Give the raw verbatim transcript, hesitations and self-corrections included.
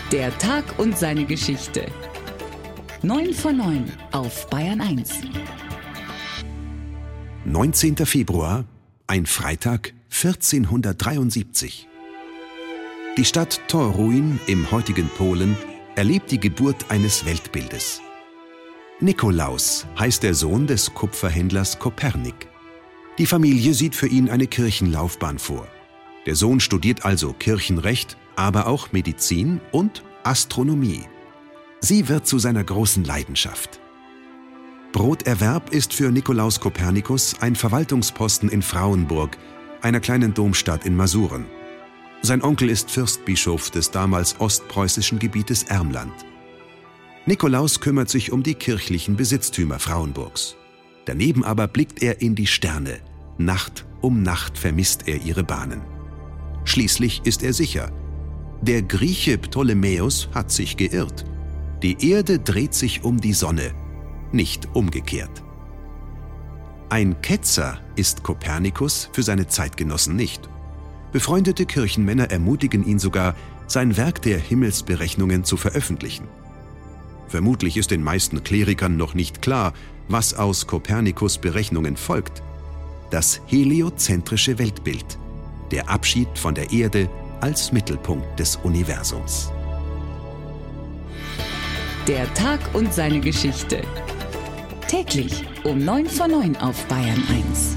Der Tag und seine Geschichte. neun vor neun auf Bayern eins. neunzehnter Februar, ein Freitag, vierzehnhundertdreiundsiebzig. Die Stadt Toruń im heutigen Polen erlebt die Geburt eines Weltbildes. Nikolaus heißt der Sohn des Kupferhändlers Kopernik. Die Familie sieht für ihn eine Kirchenlaufbahn vor. Der Sohn studiert also Kirchenrecht, aber auch Medizin und Astronomie. Sie wird zu seiner großen Leidenschaft. Broterwerb ist für Nikolaus Kopernikus ein Verwaltungsposten in Frauenburg, einer kleinen Domstadt in Masuren. Sein Onkel ist Fürstbischof des damals ostpreußischen Gebietes Ermland. Nikolaus kümmert sich um die kirchlichen Besitztümer Frauenburgs. Daneben aber blickt er in die Sterne. Nacht um Nacht vermisst er ihre Bahnen. Schließlich ist er sicher: Der Grieche Ptolemäus hat sich geirrt. Die Erde dreht sich um die Sonne, nicht umgekehrt. Ein Ketzer ist Kopernikus für seine Zeitgenossen nicht. Befreundete Kirchenmänner ermutigen ihn sogar, sein Werk der Himmelsberechnungen zu veröffentlichen. Vermutlich ist den meisten Klerikern noch nicht klar, was aus Kopernikus' Berechnungen folgt: Das heliozentrische Weltbild, der Abschied von der Erde als Mittelpunkt des Universums. Der Tag und seine Geschichte. Täglich um neun vor neun auf Bayern eins.